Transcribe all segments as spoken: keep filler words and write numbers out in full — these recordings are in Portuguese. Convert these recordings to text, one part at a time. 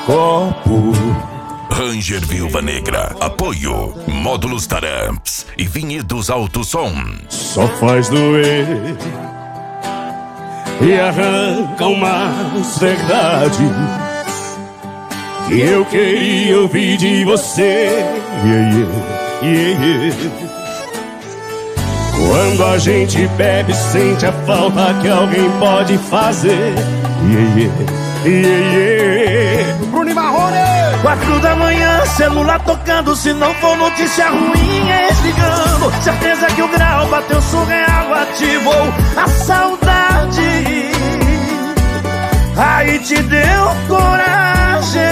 copo. Ranger Viúva Negra, apoio, Módulos Taramps e Vinhedos Alto Som. Só faz doer e arranca umas verdades que eu queria ouvir de você. Yeah, yeah, yeah, yeah. Quando a gente bebe, sente a falta que alguém pode fazer. Yeah, yeah, yeah, yeah. Bruno Marrone! Quatro da manhã, celular tocando. Se não for notícia ruim, é desligando. Certeza que o grau bateu surreal, ativou a saudade. Aí te deu coragem.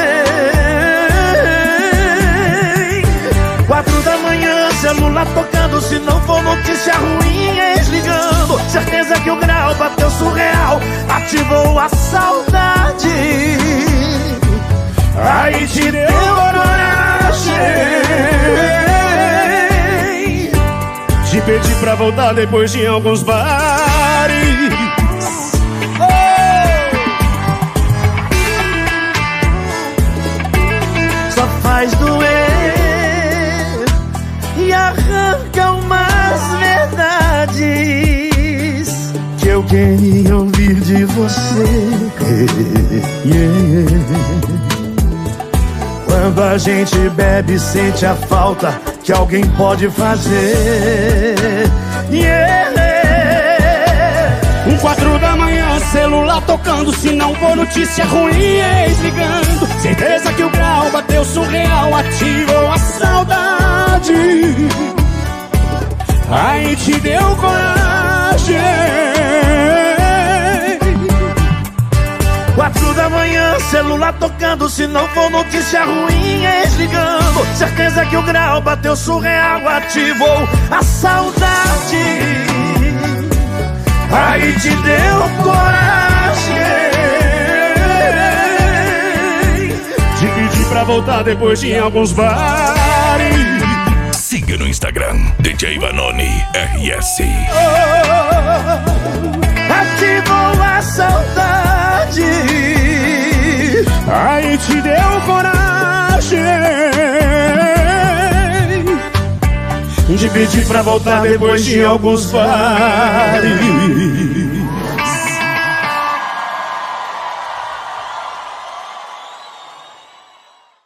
Quatro da manhã, celular tocando. Se não for notícia ruim, é desligando. Certeza que o grau bateu surreal, ativou a saudade. Aí te deu coragem. Te pedi pra voltar depois de alguns bares. Oh! Só faz doer e arranca umas verdades que eu queria ouvir de você. Yeah. Quando a gente bebe, sente a falta que alguém pode fazer. Yeah. Um quatro da manhã, celular tocando. Se não for notícia ruim, é desligando. Certeza que o grau bateu surreal, ativou a saudade. Aí te deu coragem. Quatro da manhã, celular tocando. Se não for notícia ruim, é desligando. Certeza que o grau bateu surreal, ativou a saudade. Aí te deu coragem. Te pedi pra voltar depois de alguns bares. Siga no Instagram, D J Vanoni R S. Oh, ativou a saudade. Aí te deu coragem de pedir pra voltar depois de alguns bares.